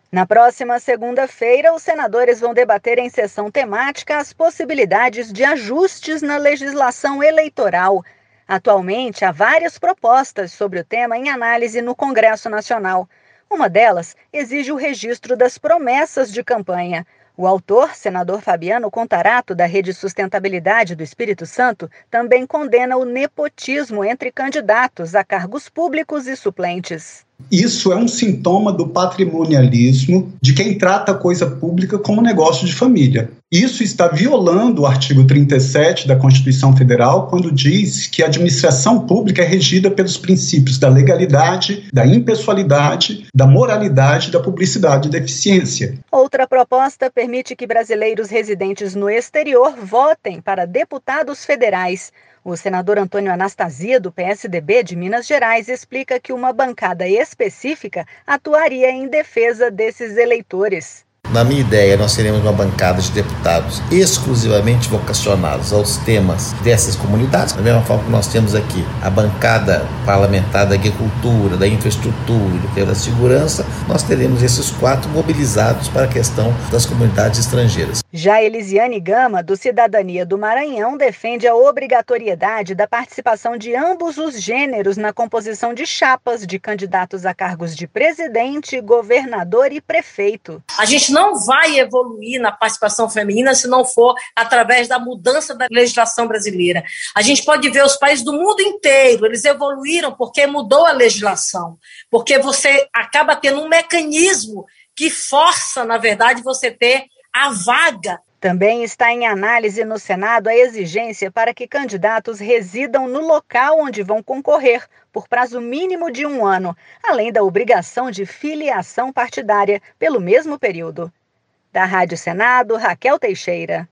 Na próxima segunda-feira, os senadores vão debater em sessão temática as possibilidades de ajustes na legislação eleitoral. Atualmente, há várias propostas sobre o tema em análise no Congresso Nacional. Uma delas exige o registro das promessas de campanha. O autor, senador Fabiano Contarato, da Rede Sustentabilidade do Espírito Santo, também condena o nepotismo entre candidatos a cargos públicos e suplentes. Isso é um sintoma do patrimonialismo de quem trata a coisa pública como negócio de família. Isso está violando o artigo 37 da Constituição Federal, quando diz que a administração pública é regida pelos princípios da legalidade, da impessoalidade, da moralidade, da publicidade e da eficiência. Outra proposta permite que brasileiros residentes no exterior votem para deputados federais. O senador Antônio Anastasia, do PSDB de Minas Gerais, explica que uma bancada específica atuaria em defesa desses eleitores. Na minha ideia, nós teremos uma bancada de deputados exclusivamente vocacionados aos temas dessas comunidades, da mesma forma que nós temos aqui a bancada parlamentar da agricultura, da infraestrutura, da segurança, nós teremos esses 4 mobilizados para a questão das comunidades estrangeiras. Já Elisiane Gama, do Cidadania do Maranhão, defende a obrigatoriedade da participação de ambos os gêneros na composição de chapas de candidatos a cargos de presidente, governador e prefeito. A gente não vai evoluir na participação feminina se não for através da mudança da legislação brasileira. A gente pode ver os países do mundo inteiro, eles evoluíram porque mudou a legislação, porque você acaba tendo um mecanismo que força, na verdade, você ter a vaga. Também está em análise no Senado a exigência para que candidatos residam no local onde vão concorrer, por prazo mínimo de 1 ano, além da obrigação de filiação partidária pelo mesmo período. Da Rádio Senado, Raquel Teixeira.